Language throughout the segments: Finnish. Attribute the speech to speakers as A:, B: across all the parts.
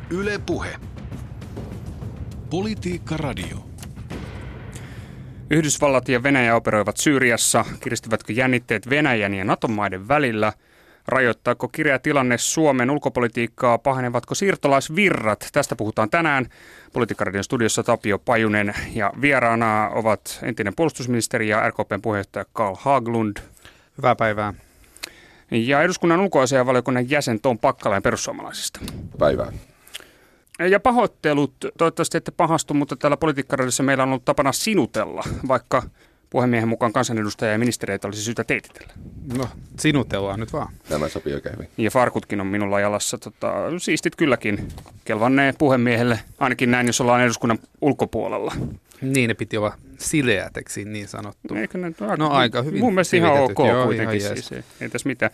A: Yle Puhe. Politiikka Radio.
B: Yhdysvallat ja Venäjä operoivat Syyriassa. Kiristyvätkö jännitteet Venäjän ja Nato-maiden välillä? Rajoittaako kireä tilanne Suomen ulkopolitiikkaa? Pahenevatko siirtolaisvirrat? Tästä puhutaan tänään. Politiikka Radion studiossa Tapio Pajunen ja vieraana ovat entinen puolustusministeri ja RKP:n puheenjohtaja Carl Haglund.
C: Hyvää päivää.
B: Ja eduskunnan ulkoasiainvaliokunnan jäsen Tom Packalén perussuomalaisista.
D: Päivää.
B: Ja pahoittelut, toivottavasti ette pahastu, mutta täällä Politiikka Radiossa meillä on ollut tapana sinutella, vaikka puhemiehen mukaan kansanedustajia ja ministereitä olisi syytä teititellä.
C: No, sinutellaan nyt vaan.
D: Tämä sopii oikein hyvin.
B: Ja farkutkin on minulla jalassa. Siistit kylläkin. Kelvannee puhemiehelle, ainakin näin, jos ollaan eduskunnan ulkopuolella.
C: Niin, ne piti olla sileäteksi niin sanottu.
B: Eikö ne,
C: aika hyvin.
B: Mun mielestä ihan ok kuitenkin. Siis, ei tässä mitään.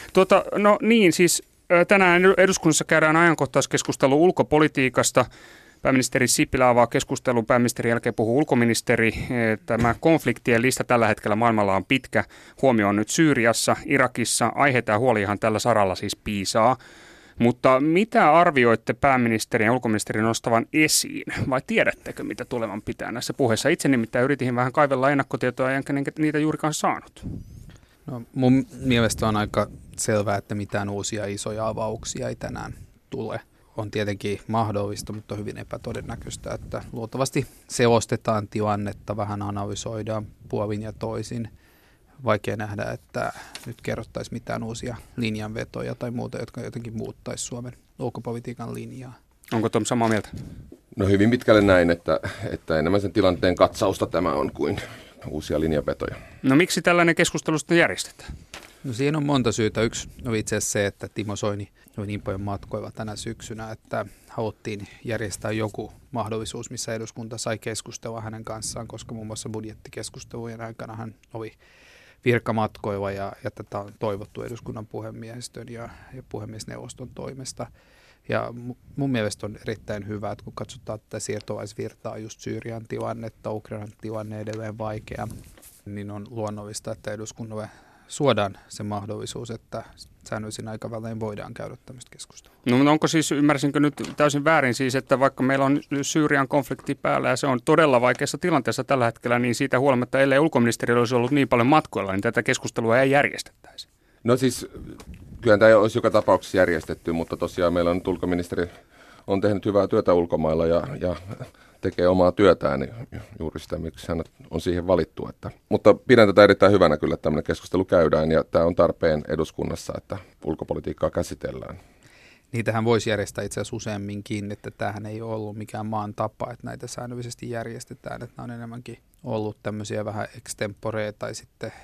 B: No niin, siis tänään eduskunnassa käydään ajankohtaiskeskustelu ulkopolitiikasta. Pääministeri Sipilä avaa keskustelun, pääministerin jälkeen puhuu ulkoministeri. Tämä konfliktien lista tällä hetkellä maailmalla on pitkä. Huomio on nyt Syyriassa, Irakissa. Aiheita ja huoliahan tällä saralla siis piisaa. Mutta mitä arvioitte pääministerin ja ulkoministerin nostavan esiin? Vai tiedättekö, mitä tulevan pitää näissä puheissa? Itse nimittäin yritin vähän kaivella ennakkotietoja, enkä niitä juurikaan saanut.
C: No, mun mielestä on aika selvää, että mitään uusia isoja avauksia ei tänään tule. On tietenkin mahdollista, mutta hyvin epätodennäköistä, että luultavasti selostetaan tilannetta, vähän analysoidaan puolin ja toisin. Vaikea nähdä, että nyt kerrottaisiin mitään uusia linjanvetoja tai muuta, jotka jotenkin muuttaisi Suomen ulkopolitiikan linjaa.
B: Onko Tom samaa mieltä?
D: No hyvin pitkälle näin, että enemmän sen tilanteen katsausta tämä on kuin uusia linjanvetoja.
B: No miksi tällainen keskustelu sitten järjestetään?
C: No siinä on monta syytä. Yksi on itse asiassa se, että Timo Soini oli niin paljon matkoilla tänä syksynä, että haluttiin järjestää joku mahdollisuus, missä eduskunta sai keskustella hänen kanssaan, koska muun muassa budjettikeskustelujen aikana hän oli virkamatkoilla ja tätä on toivottu eduskunnan puhemiehistön ja puhemiesneuvoston toimesta. Ja mun mielestä on erittäin hyvä, että kun katsotaan tätä siirtolaisvirtaa, just Syyrian tilannetta, Ukrainan tilanne edelleen vaikea, niin on luonnollista, että eduskunnalle suodaan se mahdollisuus, että säännöllisin aikavälein voidaan käydä tämmöistä keskustelua.
B: No onko siis, ymmärsinkö nyt täysin väärin siis, että vaikka meillä on Syyrian konflikti päällä ja se on todella vaikeassa tilanteessa tällä hetkellä, niin siitä huolimatta, ellei ulkoministeri olisi ollut niin paljon matkoilla, niin tätä keskustelua ei järjestettäisi?
D: No siis, kyllä tämä olisi joka tapauksessa järjestetty, mutta tosiaan meillä on nyt ulkoministeri on tehnyt hyvää työtä ulkomailla ja tekee omaa työtään, niin juuri sitä, miksi hän on siihen valittu. Mutta pidän tätä erittäin hyvänä kyllä, että tämmöinen keskustelu käydään ja tämä on tarpeen eduskunnassa, että ulkopolitiikkaa käsitellään.
C: Niitähän voisi järjestää itse asiassa useamminkin, että tämähän ei ole ollut mikään maan tapa, että näitä säännöllisesti järjestetään, että nämä on enemmänkin ollut tämmöisiä vähän extemporea tai sitten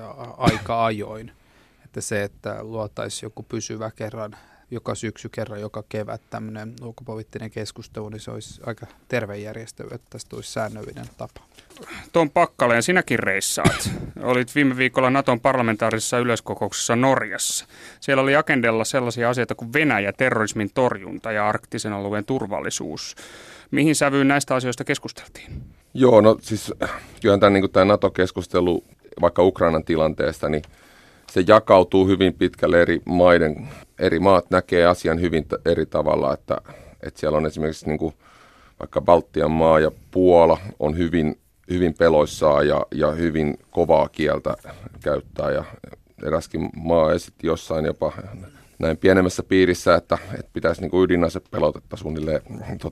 C: aika ajoin. Että se, että luotaisiin joku pysyvä kerran, joka syksy kerran, joka kevät tämmöinen ulkopoliittinen keskustelu, niin se olisi aika terve järjestely, että tästä olisi säännöllinen tapa.
B: Tom Packalén, sinäkin reissaat. Olit viime viikolla Naton parlamentaarisessa yleiskokouksessa Norjassa. Siellä oli agendalla sellaisia asioita kuin Venäjä, terrorismin torjunta ja arktisen alueen turvallisuus. Mihin sävyyn näistä asioista keskusteltiin?
D: Joo, no siis kyllähän tämä NATO-keskustelu vaikka Ukrainan tilanteesta, niin se jakautuu hyvin pitkälle eri maat näkee asian hyvin eri tavalla, että siellä on esimerkiksi niin kuin vaikka Baltian maa ja Puola on hyvin peloissaan ja hyvin kovaa kieltä käyttää ja eräskin maa esitti jossain jopa näin pienemmässä piirissä, että pitäisi niin kuin ydinasepelotetta suunnilleen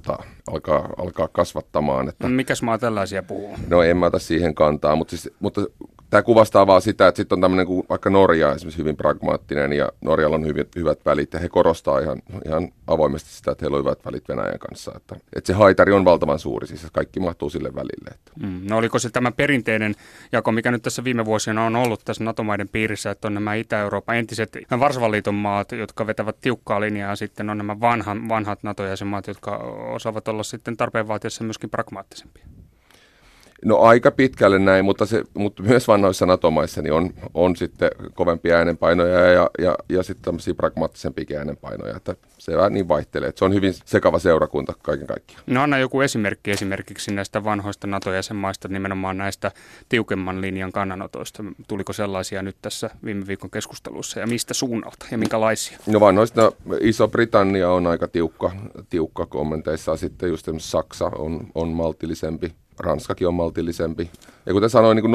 D: alkaa kasvattamaan. Että
B: mikäs maa tällaisia puhuu?
D: No en mä ota siihen kantaa, mutta tämä kuvastaa vaan sitä, että sitten on tämmöinen kuin vaikka Norja esimerkiksi hyvin pragmaattinen ja Norjalla on hyvät välit ja he korostaa ihan avoimesti sitä, että heillä on hyvät välit Venäjän kanssa. Että se haitari on valtavan suuri, siis kaikki mahtuu sille välille.
B: No oliko se tämä perinteinen jako, mikä nyt tässä viime vuosina on ollut tässä NATO-maiden piirissä, että on nämä Itä-Euroopan entiset Varsovan liiton maat, jotka vetävät tiukkaa linjaa ja sitten on nämä vanhat NATO-jäsenmaat, jotka osaavat olla sitten tarpeen vaatiessa myöskin pragmaattisempia?
D: No aika pitkälle näin, mutta myös vanhoissa NATO-maissa niin on sitten kovempia äänenpainoja ja sitten tämmöisiä pragmaattisempia äänenpainoja, että se vähän niin vaihtelee. Että se on hyvin sekava seurakunta kaiken kaikkiaan.
B: No anna joku esimerkki esimerkiksi näistä vanhoista NATO-jäsenmaista, nimenomaan näistä tiukemman linjan kannanotoista. Tuliko sellaisia nyt tässä viime viikon keskustelussa ja mistä suunnalta ja minkälaisia?
D: No vanhoista Iso-Britannia on aika tiukka kommenteissa, sitten just esimerkiksi Saksa on maltillisempi. Ranskakin on maltillisempi. Ja kuten sanoin, niin kuin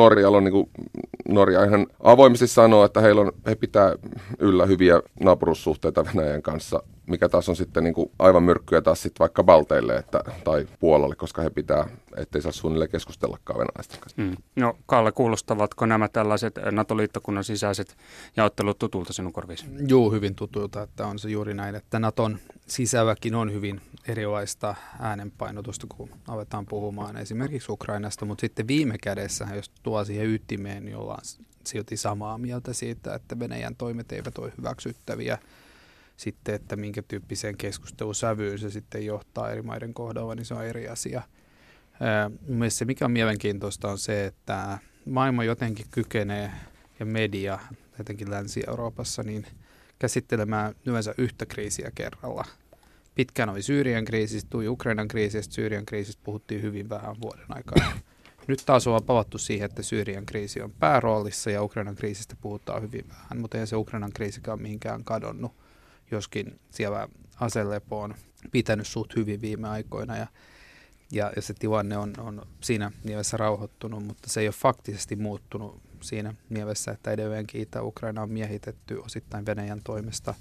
D: Norja ihan avoimesti sanoo, että he pitää yllä hyviä naapurussuhteita Venäjän kanssa, mikä taas on sitten niin kuin aivan myrkkyä taas sitten vaikka Balteille tai Puolalle, koska he pitää, ettei saa suunnilleen keskustellakaan venäläisten kanssa.
B: No Kalle, kuulostavatko nämä tällaiset NATO-liittokunnan sisäiset jaottelut tutulta sinun korviisi?
C: Joo, hyvin tutulta, että on se juuri näin, että NATOn sisälläkin on hyvin erilaista äänenpainotusta, kun aletaan puhumaan esimerkiksi Ukrainasta, mutta sitten viime kädessä, jos tuo siihen ytimeen, niin ollaan silti samaa mieltä siitä, että Venäjän toimet eivät ole hyväksyttäviä. Sitten, että minkä tyyppiseen keskustelusävyyn se sitten johtaa eri maiden kohdalla, niin se on eri asia. Mielestäni se, mikä on mielenkiintoista, on se, että maailma jotenkin kykenee, ja media, etenkin Länsi-Euroopassa, niin käsittelemään yleensä yhtä kriisiä kerralla. Pitkään oli Syyrian kriisistä, tuli Ukrainan kriisistä, Syyrian kriisistä puhuttiin hyvin vähän vuoden aikana. Nyt taas ollaan palattu siihen, että Syyrian kriisi on pääroolissa ja Ukrainan kriisistä puhutaan hyvin vähän, mutta ei se Ukrainan kriisikään mihinkään kadonnut, joskin siellä aselepo on pitänyt suht hyvin viime aikoina ja se tilanne on siinä mielessä rauhoittunut, mutta se ei ole faktisesti muuttunut siinä mielessä, että edelleenkin Itä-Ukraina on miehitetty osittain Venäjän toimesta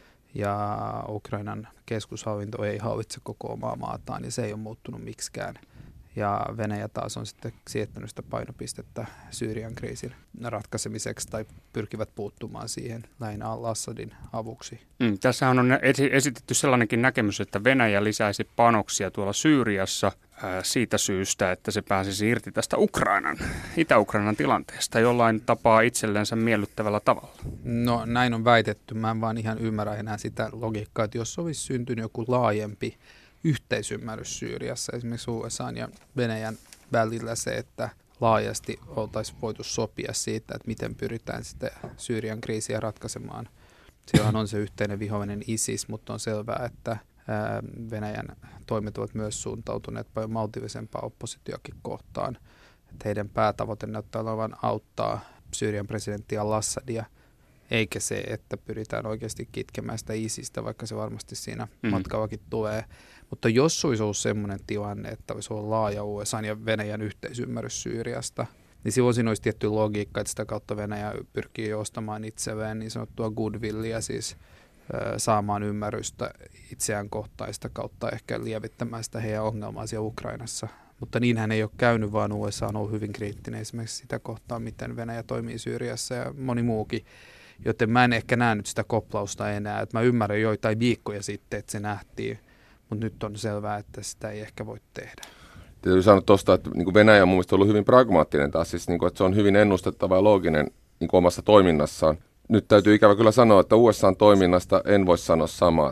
C: ja Ukrainan keskushallinto ei hallitse koko omaa maataan, niin se ei ole muuttunut miksikään. Ja Venäjä taas on sitten siirtänyt sitä painopistettä Syyrian kriisin ratkaisemiseksi tai pyrkivät puuttumaan siihen lähinnä al-Assadin avuksi.
B: Tässähän on esitetty sellainenkin näkemys, että Venäjä lisäisi panoksia tuolla Syyriassa siitä syystä, että se pääsisi irti tästä Itä-Ukrainan tilanteesta jollain tapaa itsellensä miellyttävällä tavalla.
C: No näin on väitetty. Mä en vaan ihan ymmärrä enää sitä logiikkaa, että jos olisi syntynyt joku laajempi yhteisymmärrys Syyriassa, esimerkiksi USA ja Venäjän välillä se, että laajasti oltaisiin voitu sopia siitä, että miten pyritään sitä Syyrian kriisiä ratkaisemaan. Silloin on se yhteinen vihollinen ISIS, mutta on selvää, että Venäjän toimet ovat myös suuntautuneet paljon maltillisempaa oppositioakin kohtaan. Että heidän päätavoite näyttää olevan auttaa Syyrian presidentti al-Assadia, eikä se, että pyritään oikeasti kitkemään sitä ISISistä, vaikka se varmasti siinä matkallakin tulee. Mutta jos olisi ollut sellainen tilanne, että olisi ollut laaja USA ja Venäjän yhteisymmärrys Syyriasta, niin silloin siinä olisi tietty logiikka, että sitä kautta Venäjä pyrkii ostamaan itselleen niin sanottua goodwillia, siis saamaan ymmärrystä itseään kohtaan, sitä kautta ehkä lievittämään sitä heidän ongelmaa siellä Ukrainassa. Mutta niinhän ei ole käynyt, vaan USA on ollut hyvin kriittinen esimerkiksi sitä kohtaa, miten Venäjä toimii Syyriassa ja moni muukin. Joten mä en ehkä nähnyt sitä koplausta enää. Että mä ymmärrän joitain viikkoja sitten, että se nähtiin, mutta nyt on selvää, että sitä ei ehkä voi tehdä.
D: Täytyy sanoa tuosta, että niin Venäjä on mun mielestä ollut hyvin pragmaattinen taas, siis, niin kuin, että se on hyvin ennustettava ja looginen niin omassa toiminnassaan. Nyt täytyy ikävä kyllä sanoa, että USA:n toiminnasta en voi sanoa samaa.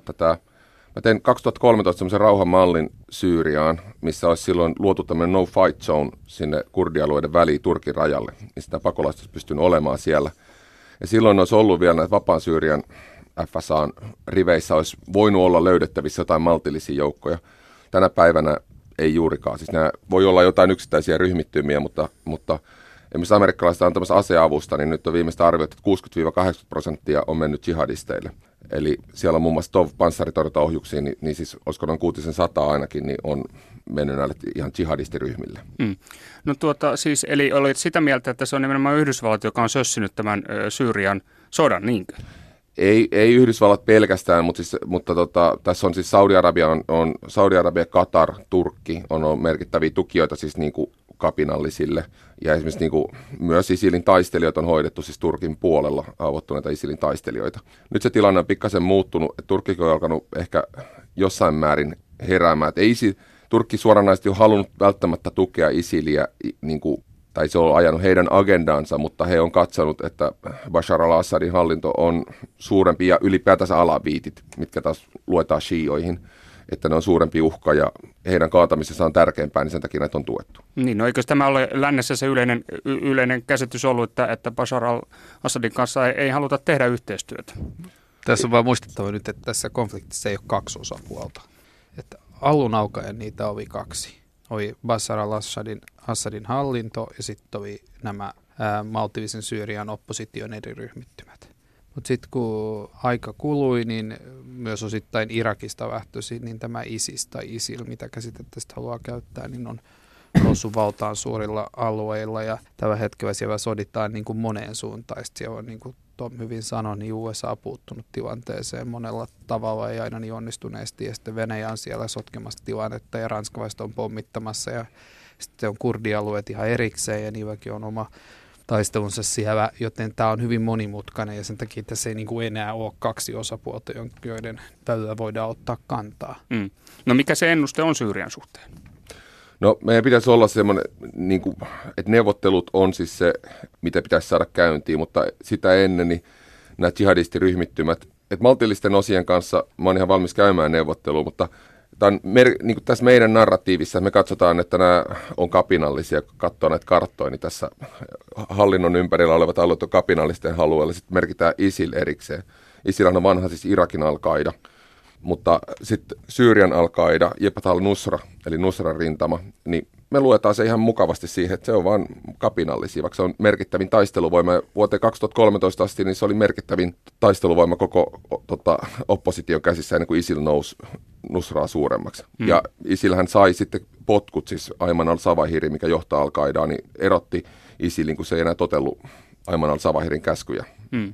D: Mä tein 2013 semmoisen rauhanmallin Syyriaan, missä olisi silloin luotu tämmöinen no fight zone sinne kurdialueiden väliin Turkin rajalle, niin sitä pakolaista olisi pystynyt olemaan siellä. Ja silloin olisi ollut vielä näitä vapaan Syyrian FSA:n riveissä olisi voinut olla löydettävissä jotain maltillisia joukkoja. Tänä päivänä ei juurikaan. Siis nämä voi olla jotain yksittäisiä ryhmittymiä, mutta esimerkiksi amerikkalaisista antamassa aseavusta, niin nyt on viimeistä arvioitu, että 60-80% on mennyt jihadisteille. Eli siellä on muun muassa panssaritorjuntaohjuksia, niin siis olisiko noin 600 ainakin, niin on mennyt näille ihan jihadistiryhmille.
B: No siis, eli olit sitä mieltä, että se on nimenomaan Yhdysvallat, joka on sössinyt tämän Syyrian sodan, niinkö?
D: Ei Yhdysvallat pelkästään, mutta tässä on siis Saudi-Arabia, Katar, Turkki on merkittäviä tukijoita siis niin kuin kapinallisille. Ja esimerkiksi niin kuin myös ISILin taistelijoita on hoidettu siis Turkin puolella haavoittuneita ISILin taistelijoita. Nyt se tilanne on pikkasen muuttunut, että Turkki on alkanut ehkä jossain määrin heräämään. Turkki suoranaisesti on halunnut välttämättä tukea ISILiä, niin kuin, tai se on ajanut heidän agendansa, mutta he on katsonut, että Bashar al-Assadin hallinto on suurempi ja ylipäätänsä alaviitit, mitkä taas luetaan shiioihin. että ne on suurempi uhka ja heidän kaatamisessa on tärkeämpää, niin sen takia näitä on tuettu.
B: Niin, no eikö tämä ole lännessä se yleinen käsitys ollut, että Bashar al-Assadin kanssa ei haluta tehdä yhteistyötä?
C: Tässä on vaan muistettava nyt, että tässä konfliktissa ei ole kaksi osapuolta. Että alun alkaen niitä oli kaksi. Oli Bashar al-Assadin hallinto ja sitten oli nämä maltillisen Syyrian opposition eri ryhmittymät. Mutta sitten kun aika kului, niin myös osittain Irakista lähtöisin, niin tämä ISIS tai ISIL, mitä käsitettä sitten haluaa käyttää, niin on noussut valtaan suurilla alueilla. Ja tällä hetkellä siellä soditaan niin kuin moneen suuntaan. Siellä on, niin kuin Tom hyvin sanoi, niin USA on puuttunut tilanteeseen monella tavalla ja aina niin onnistuneesti. Ja sitten Venäjä on siellä sotkemassa tilannetta ja ranskalaiset on pommittamassa. Ja sitten on kurdialueet ihan erikseen ja niilläkin on oma taistelunsa siellä, joten tämä on hyvin monimutkainen ja sen takia tässä ei niin kuin enää ole kaksi osapuolta, joiden välillä voidaan ottaa kantaa.
B: No mikä se ennuste on Syyrian suhteen?
D: No meidän pitäisi olla semmoinen, niin kuin, että neuvottelut on siis se, mitä pitäisi saada käyntiin, mutta sitä ennen niin nämä jihadistiryhmittymät, että maltillisten osien kanssa mä oon ihan valmis käymään neuvottelua, mutta tämä on niin kuin tässä meidän narratiivissa, me katsotaan, että nämä on kapinallisia, kun katsoo näitä karttoja, niin tässä hallinnon ympärillä olevat alueet on kapinallisten alueella, sitten merkitään ISIL erikseen. ISIL on vanha siis Irakin al-Qaida, mutta sitten Syyrian al-Qaida, Jebhat al-Nusra, eli Nusran rintama, niin me luetaan se ihan mukavasti siihen, että se on vaan kapinallisia, vaikka se on merkittävin taisteluvoima. Vuoteen 2013 asti niin se oli merkittävin taisteluvoima koko opposition käsissä ennen kuin ISIL nousi Nusraa suuremmaksi. Ja ISILhän sai sitten potkut, siis Ayman al-Zawahiri, mikä johtaa al-Qaidaa, niin erotti ISILin, kun se ei enää totellut Ayman al-Zawahirin käskyjä.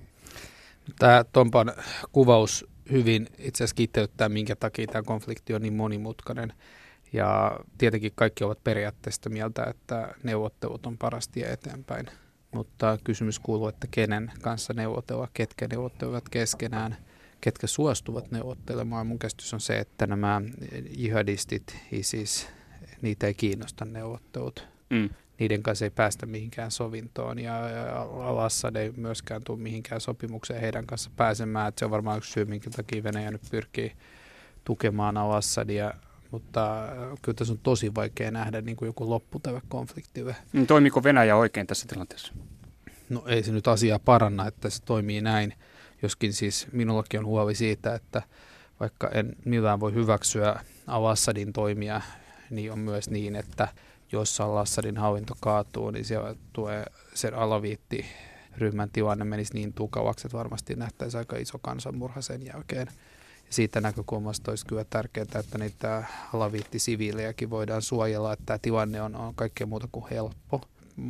C: Tämä Tompan kuvaus hyvin itse asiassa kiteyttää, minkä takia tämä konflikti on niin monimutkainen. Ja tietenkin kaikki ovat periaatteessa mieltä, että neuvottelut on paras tie eteenpäin. Mutta kysymys kuuluu, että kenen kanssa neuvotella, ketkä neuvottelevat keskenään, ketkä suostuvat neuvottelemaan. Mun käsitys on se, että nämä jihadistit, ISIS, niitä ei kiinnosta neuvottelut. Niiden kanssa ei päästä mihinkään sovintoon ja al-Assad ei myöskään tule mihinkään sopimukseen heidän kanssa pääsemään. Että se on varmaan yksi syy, minkä takia Venäjä nyt pyrkii tukemaan al-Assadia. Mutta kyllä tässä on tosi vaikea nähdä niin kuin joku loppu tälle konfliktille.
B: Toimiiko Venäjä oikein tässä tilanteessa?
C: No ei se nyt asiaa paranna, että se toimii näin. Joskin siis minullakin on huoli siitä, että vaikka en millään voi hyväksyä al-Assadin toimia, niin on myös niin, että jos al-Assadin hallinto kaatuu, niin siellä tulee sen alaviittiryhmän tilanne menisi niin tukalaksi, että varmasti nähtäisi aika iso kansanmurha sen jälkeen. Siitä näkökulmasta olisi kyllä tärkeää, että niitä alaviittisiviilejäkin voidaan suojella, että tämä tilanne on kaikkea muuta kuin helppo.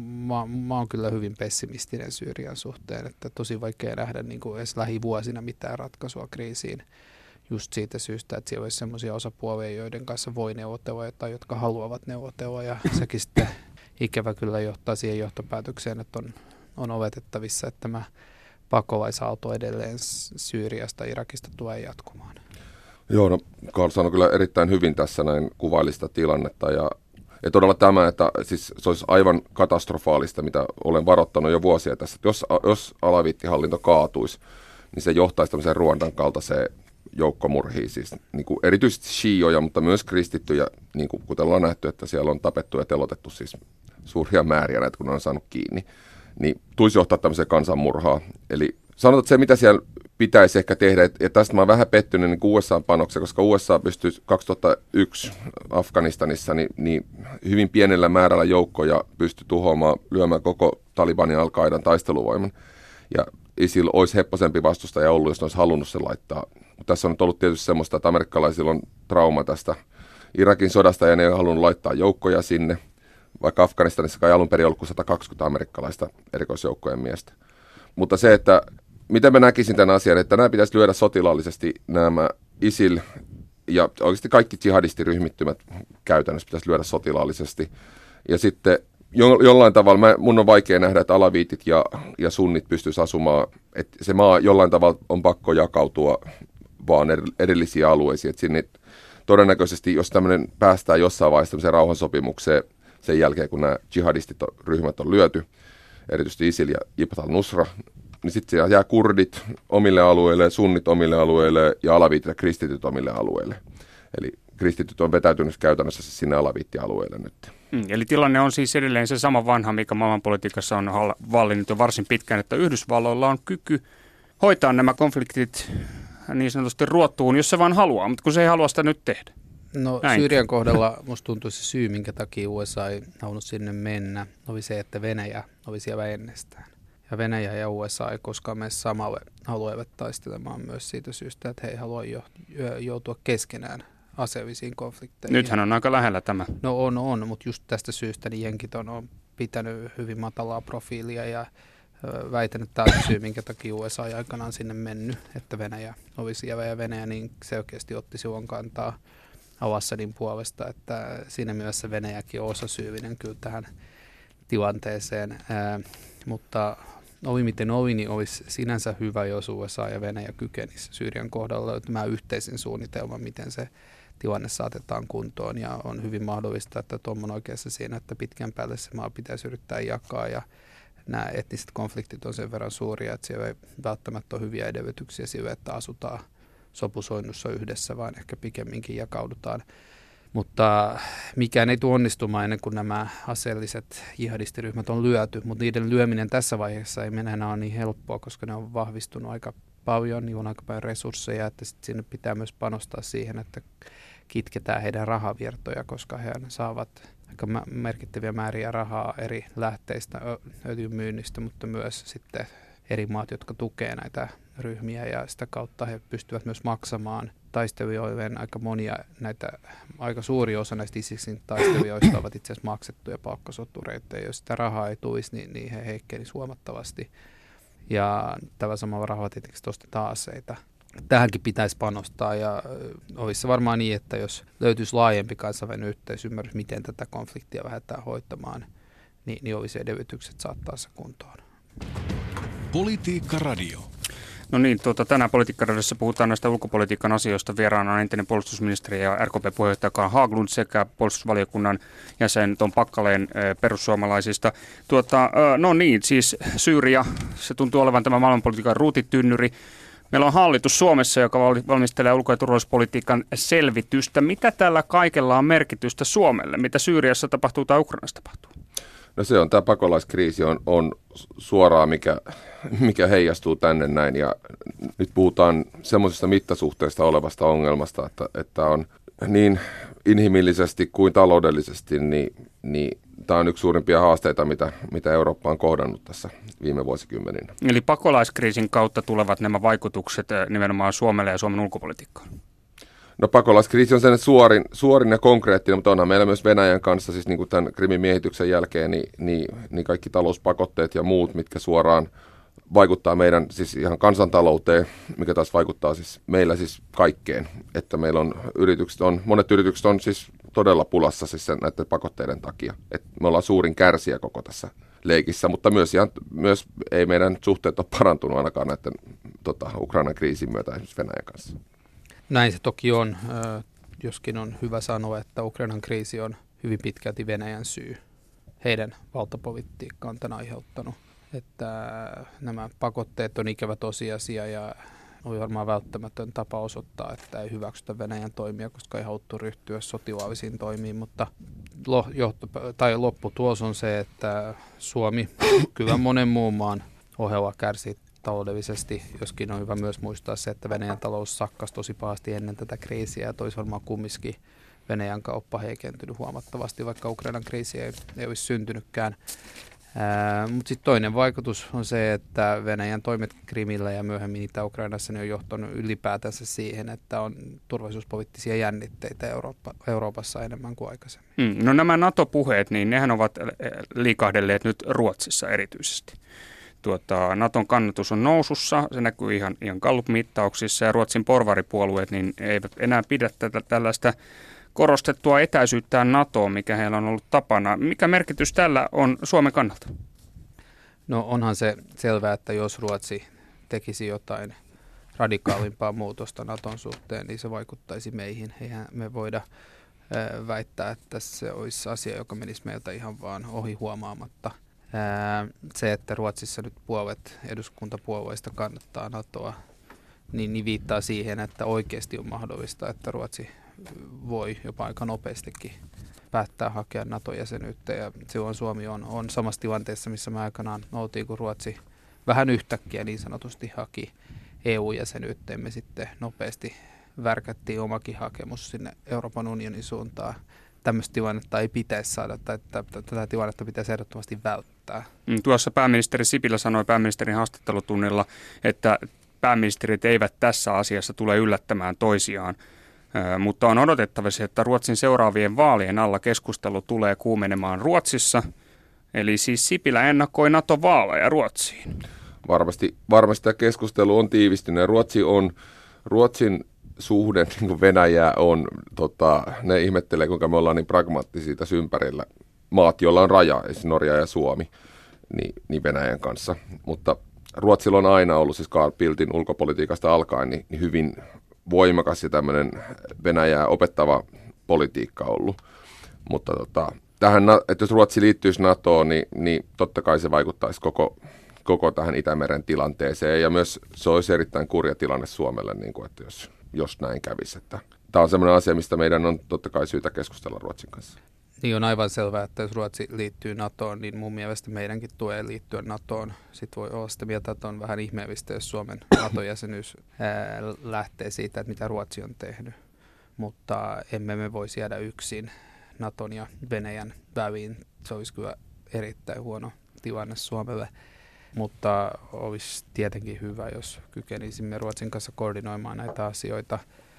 C: Mä oon kyllä hyvin pessimistinen Syyrian suhteen, että tosi vaikea nähdä niin kuin edes lähivuosina mitään ratkaisua kriisiin. Just siitä syystä, että siellä olisi sellaisia osapuolia, joiden kanssa voi neuvotella tai jotka haluavat neuvotella. Ja sekin sitten ikävä kyllä johtaa siihen johtopäätökseen, että on oletettavissa, että tämä pakolaisaalto edelleen Syyriasta, Irakista tulee jatkumaan.
D: Joo, no Karl sanoi kyllä erittäin hyvin tässä näin kuvailista tilannetta ja todella tämä, että siis se olisi aivan katastrofaalista, mitä olen varoittanut jo vuosia tässä, että jos alaviittihallinto kaatuisi, niin se johtaisi tämmöiseen Ruandan kaltaiseen joukkomurhiin, siis niin kuin erityisesti shiioja, mutta myös kristittyjä, niin kuin kuten ollaan nähty, että siellä on tapettu ja telotettu siis suuria määriä näitä, kun ne on saanut kiinni, niin tulisi johtaa tämmöiseen kansanmurhaan. Eli sanotaan, että se, mitä siellä pitäisi ehkä tehdä, ja tästä mä oon vähän pettynyt niin USA-panoksia, koska USA pystyi 2001 Afganistanissa niin hyvin pienellä määrällä joukkoja pystyi tuhoamaan, lyömään koko Talibanin al-Qaidan taisteluvoiman. Ja ISIL olisi hepposempi vastustaja ollut, jos ne olisi halunnut sen laittaa. Mutta tässä on nyt ollut tietysti semmoista, että amerikkalaisilla on trauma tästä Irakin sodasta, ja ne ei ole halunnut laittaa joukkoja sinne. Vaikka Afganistanissa ei alun perin ollut kuin 120 amerikkalaista erikoisjoukkojen miestä. Mutta se, että miten mä näkisin tämän asian, että nämä pitäisi lyödä sotilaallisesti, nämä ISIL ja oikeasti kaikki jihadistiryhmittymät käytännössä pitäisi lyödä sotilaallisesti. Ja sitten jollain tavalla, mun on vaikea nähdä, että alaviitit ja sunnit pystyisi asumaan, että se maa jollain tavalla on pakko jakautua vaan erillisiin alueisiin. Että sinne todennäköisesti, jos tämmöinen päästään jossain vaiheessa tämmöiseen rauhansopimukseen, sen jälkeen, kun nämä jihadistiryhmät on lyöty, erityisesti ISIL ja Jebhat al-Nusra, niin sitten siellä jää kurdit omille alueille, sunnit omille alueille ja alaviitit ja kristityt omille alueille. Eli kristityt on vetäytynyt käytännössä sinne alaviittialueelle nyt.
B: Eli tilanne on siis edelleen se sama vanha, mikä maailmanpolitiikassa on vallinnut jo varsin pitkään, että Yhdysvalloilla on kyky hoitaa nämä konfliktit niin sanotusti ruottuun, jos se vaan haluaa, mutta kun se ei halua sitä nyt tehdä.
C: No Syyrian kohdalla musta tuntuu se syy, minkä takia USA ei halunnut sinne mennä, oli se, että Venäjä oli siellä ennestään. Ja Venäjä ja USA ei koskaan mene samalle alueelle taistelemaan myös siitä syystä, että he ei halua joutua keskenään aseellisiin konflikteihin.
B: Nythän on aika lähellä tämä.
C: No on, mutta just tästä syystä niin jenkit on pitänyt hyvin matalaa profiilia ja väitän, että tämä on syy, minkä takia USA ei aikanaan sinne mennyt, että Venäjä oli siellä ja Venäjä niin selkeästi otti silloin kantaa al-Assadin puolesta, että siinä mielessä Venäjäkin on osasyyllinen kyllä tähän tilanteeseen, mutta oli miten oli, niin olisi sinänsä hyvä, jos USA ja Venäjä kykenisi Syyrian kohdalla löytämään yhteisen suunnitelman, miten se tilanne saatetaan kuntoon, ja on hyvin mahdollista, että Tom on oikeassa siinä, että pitkän päälle se maa pitäisi yrittää jakaa, ja nämä etniset konfliktit on sen verran suuria, että siellä ei välttämättä ole hyviä edellytyksiä sille, että asutaan sopusoinnussa yhdessä, vaan ehkä pikemminkin jakaudutaan. Mutta mikään ei tule onnistumaan ennen kuin nämä aseelliset jihadistiryhmät on lyöty, mutta niiden lyöminen tässä vaiheessa ei mene enää ole niin helppoa, koska ne on vahvistunut aika paljon, niin on aika paljon resursseja, että sinne pitää myös panostaa siihen, että kitketään heidän rahavirtoja, koska he saavat aika merkittäviä määriä rahaa eri lähteistä, öljyn myynnistä, mutta myös sitten eri maat, jotka tukee näitä ryhmiä, ja sitä kautta he pystyvät myös maksamaan taistelijoille aika monia aika suuri osa näistä ISISin taistelijoista ovat itse asiassa maksettuja palkkasotureita, ja jos sitä rahaa ei tulisi, niin he heikkenisi huomattavasti. Ja tällä samalla rahalla tietenkin ostetaan aseita. Tähänkin pitäisi panostaa, ja olisi se varmaan niin, että jos löytyisi laajempi kansainvälinen yhteisymmärrys, miten tätä konfliktia lähdetään hoitamaan, niin olisi edellytykset saattaa se kuntoon.
A: Politiikka Radio.
B: No niin, tänään Politiikka-radiossa puhutaan näistä ulkopolitiikan asioista. Vieraana on entinen puolustusministeri ja RKP-puheenjohtaja Carl Haglund sekä puolustusvaliokunnan jäsen Tom Packalén perussuomalaisista. No niin, siis Syyria, se tuntuu olevan tämä maailmanpolitiikan ruutitynnyri. Meillä on hallitus Suomessa, joka valmistelee ulko- ja turvallisuuspolitiikan selvitystä. Mitä tällä kaikella on merkitystä Suomelle? Mitä Syyriassa tapahtuu tai Ukrainassa tapahtuu?
D: No se on, tämä pakolaiskriisi on suoraan, mikä heijastuu tänne näin, ja nyt puhutaan semmoisesta mittasuhteesta olevasta ongelmasta, että on niin inhimillisesti kuin taloudellisesti, niin tämä on yksi suurimpia haasteita, mitä Eurooppa on kohdannut tässä viime vuosikymmeninä.
B: Eli pakolaiskriisin kautta tulevat nämä vaikutukset nimenomaan Suomelle ja Suomen ulkopolitiikkaan?
D: No pakolaiskriisi on sen suorin ja konkreettinen, mutta onhan meillä myös Venäjän kanssa, siis niin kuin tämän Krimin miehityksen jälkeen, niin kaikki talouspakotteet ja muut, mitkä suoraan vaikuttaa meidän siis ihan kansantalouteen, mikä taas vaikuttaa siis meillä siis kaikkeen. Että meillä on monet yritykset on siis todella pulassa siis näiden pakotteiden takia. Että me ollaan suurin kärsijä koko tässä leikissä, mutta myös ei meidän suhteet ole parantunut ainakaan näiden Ukrainan kriisin myötä esimerkiksi Venäjän kanssa.
C: Näin se toki on, joskin on hyvä sanoa, että Ukrainan kriisi on hyvin pitkälti Venäjän syy. Heidän valtapolitiikka on tämän aiheuttanut, että nämä pakotteet on ikävä tosiasia ja oli varmaan välttämätön tapa osoittaa, että ei hyväksytä Venäjän toimia, koska ei haluttu ryhtyä sotilaallisiin toimiin, mutta lopputulos on se, että Suomi kyllä monen muun maan ohella kärsii taloudellisesti, joskin on hyvä myös muistaa se, että Venäjän talous sakkasi tosi pahasti ennen tätä kriisiä, ja toisi varmaan kumminkin Venäjän kauppa heikentynyt huomattavasti, vaikka Ukrainan kriisi ei olisi syntynytkään. Mutta sitten toinen vaikutus on se, että Venäjän toimet Krimillä ja myöhemmin Itä-Ukrainassa on johtanut ylipäätänsä siihen, että on turvallisuuspoliittisia jännitteitä Euroopassa enemmän kuin aikaisemmin.
B: No nämä NATO-puheet, niin nehän ovat liikahdelleet nyt Ruotsissa erityisesti. Naton kannatus on nousussa, se näkyy ihan Gallup-mittauksissa, ja Ruotsin porvaripuolueet niin eivät enää pidä tällaista korostettua etäisyyttään NATOon, mikä heillä on ollut tapana. Mikä merkitys tällä on Suomen kannalta?
C: No onhan se selvää, että jos Ruotsi tekisi jotain radikaalimpaa muutosta NATOn suhteen, niin se vaikuttaisi meihin. Eihän me voida väittää, että se olisi asia, joka menisi meiltä ihan vaan ohi huomaamatta. Se, että Ruotsissa nyt puolet eduskuntapuolueista kannattaa NATOa, niin viittaa siihen, että oikeasti on mahdollista, että Ruotsi voi jopa aika nopeastikin päättää hakea NATO-jäsenyyttä. Ja silloin Suomi on samassa tilanteessa, missä me aikanaan oltiin, kun Ruotsi vähän yhtäkkiä niin sanotusti haki EU-jäsenyyttä. Me sitten nopeasti värkättiin omakin hakemus sinne Euroopan unionin suuntaan. Tämmöistä tilannetta ei pitäisi saada, tai tätä tilannetta pitäisi ehdottomasti välttää.
B: Tuossa pääministeri Sipilä sanoi pääministerin haastattelutunnilla, että pääministerit eivät tässä asiassa tule yllättämään toisiaan, mutta on odotettavissa, että Ruotsin seuraavien vaalien alla keskustelu tulee kuumenemaan Ruotsissa, eli siis Sipilä ennakoi NATO-vaaleja Ruotsiin.
D: Varmasti tämä keskustelu on tiivistynyt. Ruotsin suhde niin kuin Venäjää on, ne ihmettelee, kuinka me ollaan niin pragmaattisia tässä ympärillä. Maat, joilla on raja, esimerkiksi Norja ja Suomi, niin Venäjän kanssa. Mutta Ruotsilla on aina ollut, siis Carl Bildtin ulkopolitiikasta alkaen, niin hyvin voimakas ja tämmöinen Venäjää opettava politiikka ollut. Mutta tähän, että jos Ruotsi liittyisi NATOon, niin totta kai se vaikuttaisi koko tähän Itämeren tilanteeseen. Ja myös se olisi erittäin kurja tilanne Suomelle, niin kuin, että jos näin kävisi. Että tämä on sellainen asia, mistä meidän on totta kai syytä keskustella Ruotsin kanssa.
C: Niin on aivan selvää, että jos Ruotsi liittyy NATOon, niin mun mielestä meidänkin tulee liittyä NATOon. Sitten voi olla sitä mieltä, että on vähän ihmeellistä, jos Suomen NATO-jäsenyys lähtee siitä, että mitä Ruotsi on tehnyt. Mutta emme me voisi jäädä yksin NATOn ja Venäjän väliin. Se olisi kyllä erittäin huono tilanne Suomelle. Mutta olisi tietenkin hyvä, jos kykenisimme Ruotsin kanssa koordinoimaan näitä asioita.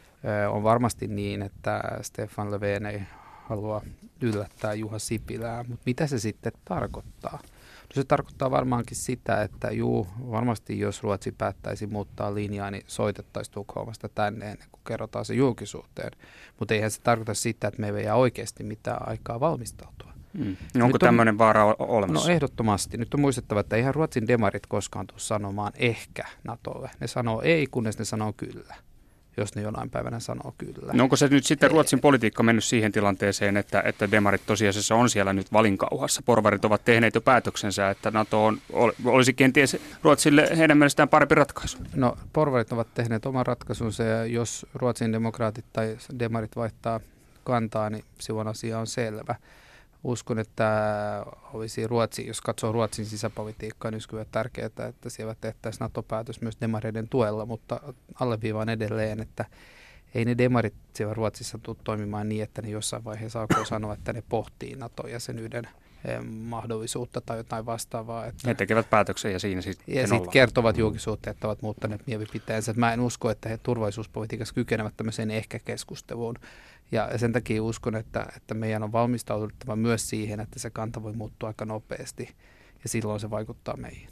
C: On varmasti niin, että Stefan Löfven ei halua yllättää Juha Sipilää, mutta mitä se sitten tarkoittaa? No se tarkoittaa varmaankin sitä, että varmasti jos Ruotsi päättäisi muuttaa linjaa, niin soitettaisiin Tukholmasta tänne ennen kuin kerrotaan se julkisuuteen. Mutta eihän se tarkoita sitä, että meillä ei jää oikeasti mitään aikaa valmistautua.
B: Onko tämmöinen vaara olemassa?
C: No ehdottomasti. Nyt on muistettava, että eihän Ruotsin demarit koskaan tule sanomaan ehkä NATOlle. Ne sanoo ei, kunnes ne sanoo kyllä, jos ne jonain päivänä sanoo kyllä.
B: No onko se nyt sitten Ruotsin politiikka mennyt siihen tilanteeseen, että demarit tosiasiassa on siellä nyt valinkauhassa? Porvarit ovat tehneet jo päätöksensä, että NATO olisi kenties Ruotsille heidän mielestään parempi ratkaisu.
C: No porvarit ovat tehneet oman ratkaisunsa ja jos Ruotsin demokraatit tai demarit vaihtaa kantaa, niin silloin asia on selvä. Uskon, että olisi jos katsoo Ruotsin sisäpolitiikkaa, niin olisi kyllä tärkeää, että siellä tehtäisiin NATO-päätös myös demareiden tuella, mutta alleviivaan edelleen, että ei ne demarit siellä Ruotsissa tule toimimaan niin, että ne jossain vaiheessa alkoi sanoa, että ne pohtii NATO-jäsenyyden mahdollisuutta tai jotain vastaavaa. Että
B: he tekevät päätöksen ja siinä sitten
C: ja sitten kertovat julkisuutta, että ovat muuttaneet mielipiteensä. Mä en usko, että he turvallisuuspolitiikassa kykenevät tämmöiseen ehkä-keskusteluun. Ja sen takia uskon, että meidän on valmistauduttava myös siihen, että se kanta voi muuttua aika nopeasti ja silloin se vaikuttaa meihin.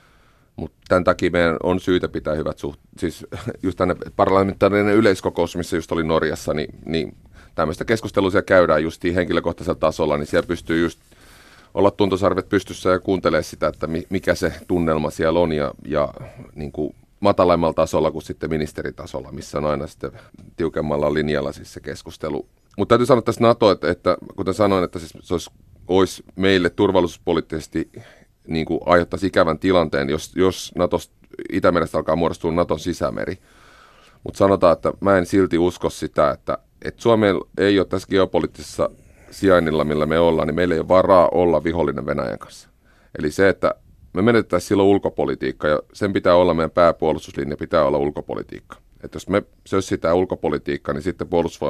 D: Mutta tämän takia meidän on syytä pitää hyvät suhteet. Siis just tänne parlamentaarinen yleiskokous, missä just oli Norjassa, niin tämmöistä keskustelua siellä käydään just henkilökohtaisella tasolla, niin siellä pystyy just olla tuntosarvet pystyssä ja kuuntelee sitä, että mikä se tunnelma siellä on ja niin kuin matalaimmalla tasolla kuin sitten ministeritasolla, missä on aina sitten tiukemmalla linjalla siis se keskustelu. Mutta täytyy sanoa tästä NATO, että kuten sanoin, että se olisi meille turvallisuuspoliittisesti niin kuin aiheuttaisi ikävän tilanteen, jos Itämerestä alkaa muodostua NATOn sisämeri. Mutta sanotaan, että mä en silti usko sitä, että Suomella ei ole tässä geopoliittisessa sijainnilla, millä me ollaan, niin meillä ei ole varaa olla vihollinen Venäjän kanssa. Eli se, että me menetettäisiin silloin ulkopolitiikka, ja sen pitää olla meidän pääpuolustuslinja, pitää olla ulkopolitiikka. Että jos me sössitään ulkopolitiikkaa, niin sitten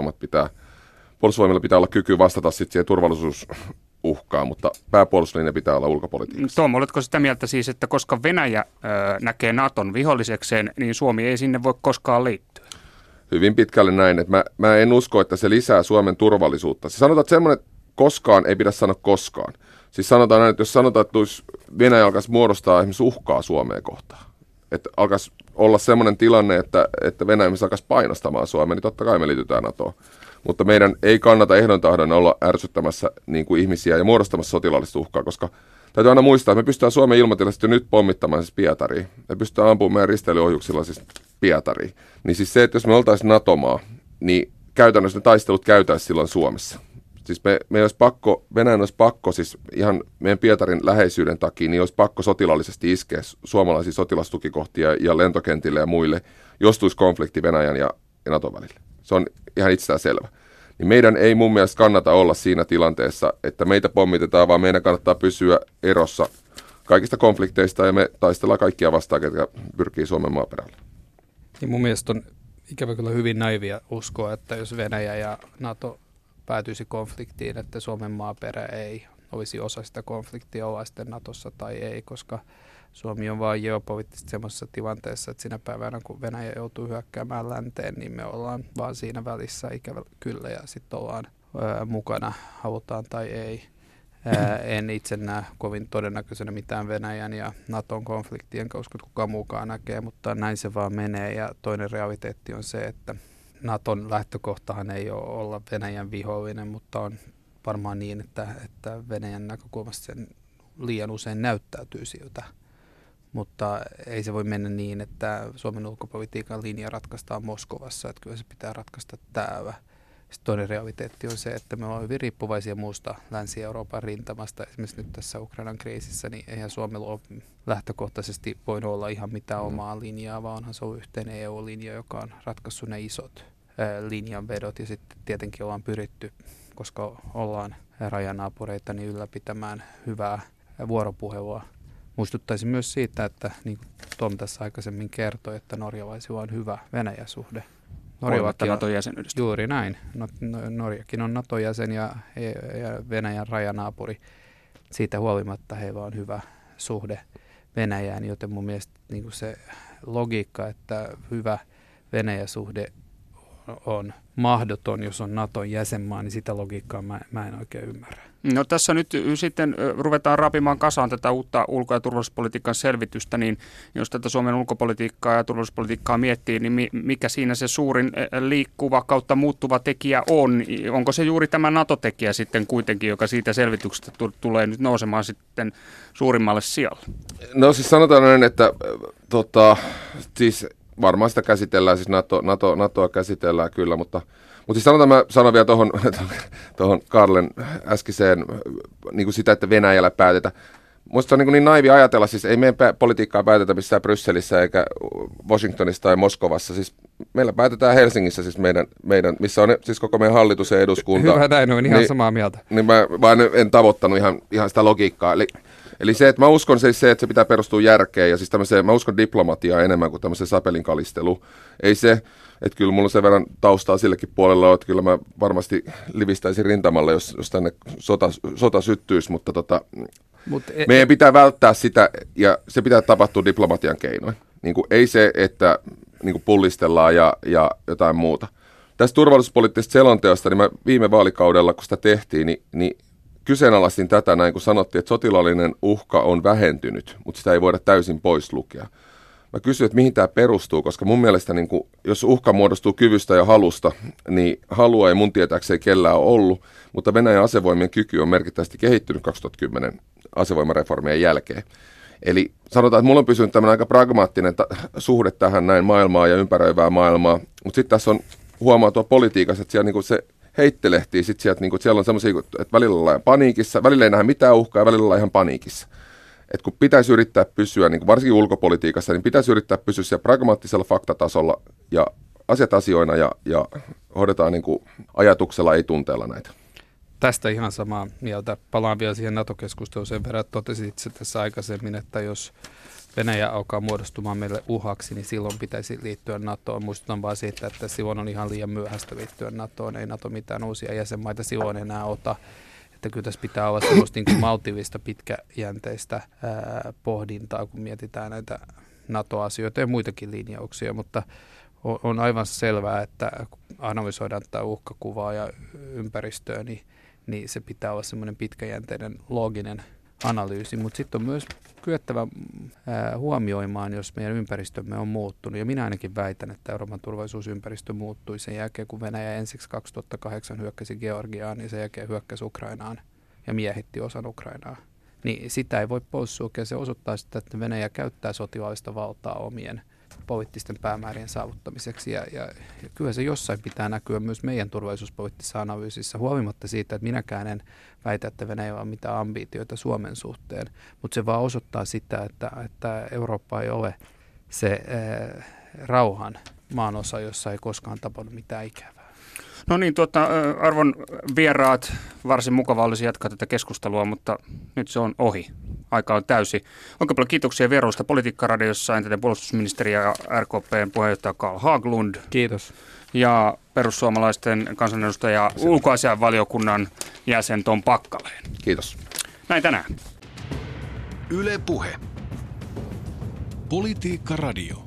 D: puolustusvoimilla pitää olla kyky vastata sitten siihen turvallisuusuhkaan, mutta pääpuolustuslinja pitää olla ulkopolitiikassa.
B: Tom, oletko sitä mieltä siis, että koska Venäjä näkee NATOn vihollisekseen, niin Suomi ei sinne voi koskaan liittyä?
D: Hyvin pitkälle näin, että mä en usko, että se lisää Suomen turvallisuutta. Siis sanotaan, että semmoinen koskaan ei pidä sanoa koskaan. Siis sanotaan näin, että jos sanotaan, että Venäjä alkaisi muodostaa esimerkiksi uhkaa Suomeen kohtaan, että alkaisi olla semmoinen tilanne, että Venäjä alkaisi painostamaan Suomeen, niin totta kai me liitytään NATOon. Mutta meidän ei kannata ehdon tahdon olla ärsyttämässä niin kuin ihmisiä ja muodostamassa sotilaallista uhkaa, koska täytyy aina muistaa, että me pystytään Suomen ilmatilasta jo nyt pommittamaan siis Pietariin. Me pystytään ampumaan meidän risteilyohjuksilla siis Pietariin. Niin siis se, että jos me oltaisiin NATO-maa, niin käytännössä ne taistelut käytäisiin silloin Suomessa. Siis me olisi pakko, Venäjän olisi pakko, siis ihan meidän Pietarin läheisyyden takia, niin olisi pakko sotilaallisesti iskeä suomalaisia sotilastukikohtia ja lentokentille ja muille, jos tulisi konflikti Venäjän ja Naton välillä. Se on ihan itsestään selvä. Niin meidän ei mun mielestä kannata olla siinä tilanteessa, että meitä pommitetaan, vaan meidän kannattaa pysyä erossa kaikista konflikteista ja me taistellaan kaikkia vastaan, ketkä pyrkii Suomen maaperälle.
C: Niin mun mielestä on ikävä kyllä hyvin naivia uskoa, että jos Venäjä ja NATO päätyisi konfliktiin, että Suomen maaperä ei olisi osa sitä konfliktia, olla sitten Natossa tai ei, koska Suomi on vain geopoliittisesti semmoisessa tilanteessa, että siinä päivänä, kun Venäjä joutuu hyökkäämään länteen, niin me ollaan vaan siinä välissä ikävä kyllä ja sitten ollaan mukana, halutaan tai ei. En itse näe kovin todennäköisenä mitään Venäjän ja Naton konfliktia, enkä usko, että kukaan muukaan näkee, mutta näin se vaan menee. Ja toinen realiteetti on se, että Naton lähtökohtahan ei ole olla Venäjän vihollinen, mutta on varmaan niin, että Venäjän näkökulmasta sen liian usein näyttäytyy siltä. Mutta ei se voi mennä niin, että Suomen ulkopolitiikan linja ratkaistaan Moskovassa, että kyllä se pitää ratkaista täällä. Sitten toinen realiteetti on se, että me ollaan hyvin riippuvaisia muusta Länsi-Euroopan rintamasta. Esimerkiksi nyt tässä Ukrainan kriisissä, niin eihän Suomella ole lähtökohtaisesti voinut olla ihan mitään omaa linjaa, vaan onhan se ollut yhteinen EU-linja, joka on ratkaissut ne isot linjanvedot. Ja sitten tietenkin ollaan pyritty, koska ollaan rajanaapureita, niin ylläpitämään hyvää vuoropuhelua. Muistuttaisin myös siitä, että niin kuin Tom tässä aikaisemmin kertoi, että norjalaisilla on hyvä Venäjä-suhde.
B: Norjakin Naton jäsenyydestä.
C: Juuri näin. Norjakin on Nato-jäsen ja Venäjän rajanaapuri. Siitä huolimatta heillä on hyvä suhde Venäjään, joten mun mielestä niin kuin se logiikka, että hyvä Venäjä-suhde on mahdoton, jos on Naton jäsenmaa, niin sitä logiikkaa mä en oikein ymmärrä.
B: No tässä nyt sitten ruvetaan rapimaan kasaan tätä uutta ulko- ja turvallisuuspolitiikan selvitystä, niin jos tätä Suomen ulkopolitiikkaa ja turvallisuuspolitiikkaa miettii, niin mikä siinä se suurin liikkuva kautta muuttuva tekijä on? Onko se juuri tämä NATO-tekijä sitten kuitenkin, joka siitä selvityksestä tulee nyt nousemaan sitten suurimmalle sijalle?
D: No siis sanotaan näin, että siis varmaan sitä käsitellään, siis NATOa käsitellään kyllä, mutta siis sanon vielä tuohon Karlen äskeiseen niin kuin sitä, että Venäjällä päätetään. Minusta se on niin naivi ajatella, siis ei meidän politiikkaa päätetä missään Brysselissä eikä Washingtonissa tai Moskovassa. Siis meillä päätetään Helsingissä, siis meidän, missä on siis koko meidän hallitus ja eduskunta.
C: Hyvä näin, on ihan samaa mieltä.
D: Niin mä vaan en tavoittanut ihan sitä logiikkaa. Eli se, että mä uskon se, että se pitää perustua järkeen ja siis tämmöiseen, mä uskon diplomatiaa enemmän kuin tämmöiseen sapelinkalisteluun. Ei se, että kyllä mulla on sen verran taustaa sillekin puolella, että kyllä mä varmasti livistäisin rintamalle, jos tänne sota syttyisi, mutta meidän pitää välttää sitä ja se pitää tapahtua diplomatian keinoin. Niin kuin, ei se, että niin kuin pullistellaan ja jotain muuta. Tästä turvallisuuspoliittisesta selonteosta, niin mä viime vaalikaudella, kun sitä tehtiin, niin kyseenalaistin tätä näin, kun sanottiin, että sotilaallinen uhka on vähentynyt, mutta sitä ei voida täysin pois lukea. Mä kysyin, että mihin tämä perustuu, koska mun mielestä, niin kun, jos uhka muodostuu kyvystä ja halusta, niin halua ei mun tietääkseni kellään ole ollut, mutta Venäjän asevoimien kyky on merkittävästi kehittynyt 2010 asevoimareformien jälkeen. Eli sanotaan, että mulla on pysynyt tämmöinen aika pragmaattinen suhde tähän näin maailmaa ja ympäröivää maailmaa, mutta sitten tässä on huomaa tuo politiikassa, että siellä niin se heittelehtii sitten sieltä, niin siellä on semmoisia, että välillä ollaan paniikissa, välillä ei nähdä mitään uhkaa ja välillä ollaan ihan paniikissa. Että kun pitäisi yrittää pysyä, niin varsinkin ulkopolitiikassa, niin pitäisi yrittää pysyä siellä pragmaattisella faktatasolla ja asiat asioina ja hoidetaan niin kuin ajatuksella, ei tunteella näitä.
C: Tästä ihan samaa mieltä. Palaan vielä siihen NATO-keskusteluun sen verran, että totesit itse tässä aikaisemmin, että jos Venäjä alkaa muodostumaan meille uhaksi, niin silloin pitäisi liittyä NATOon. Muistutan vaan siitä, että silloin on ihan liian myöhäistä liittyä NATOon. Ei NATO mitään uusia jäsenmaita silloin enää ota. Että kyllä tässä pitää olla semmoista niin maltillista, pitkäjänteistä pohdintaa, kun mietitään näitä NATO-asioita ja muitakin linjauksia, mutta on aivan selvää, että kun analysoidaan tätä uhkakuvaa ja ympäristöä, niin se pitää olla semmoinen pitkäjänteinen looginen analyysi, mutta sitten on myös kyettävä huomioimaan, jos meidän ympäristömme on muuttunut. Ja minä ainakin väitän, että Euroopan turvallisuusympäristö muuttui sen jälkeen, kun Venäjä ensiksi 2008 hyökkäsi Georgiaan, niin sen jälkeen hyökkäsi Ukrainaan ja miehitti osan Ukrainaa. Niin sitä ei voi poissulkea. Se osoittaa sitä, että Venäjä käyttää sotilaallista valtaa omien poliittisten päämäärien saavuttamiseksi. Ja kyllä se jossain pitää näkyä myös meidän turvallisuuspoliittisessa analyysissä, huolimatta siitä, että minäkään en väitä, että Venäjällä on mitään ambitioita Suomen suhteen, mutta se vaan osoittaa sitä, että Eurooppa ei ole se rauhan maanosa, jossa ei koskaan tapahdu mitään ikävää.
B: No niin, arvon vieraat, varsin mukava olisi jatkaa tätä keskustelua, mutta nyt se on ohi. Aika on täysi. Oikein paljon kiitoksia vierailusta Politiikka-radiossa, entinen puolustusministeri ja RKP:n puheenjohtaja Carl Haglund.
C: Kiitos.
B: Ja perussuomalaisten kansanedustaja ulkoasiainvaliokunnan jäsen Tom Packalén.
D: Kiitos.
B: Näin tänään.
A: Yle Puhe. Politiikka-radio.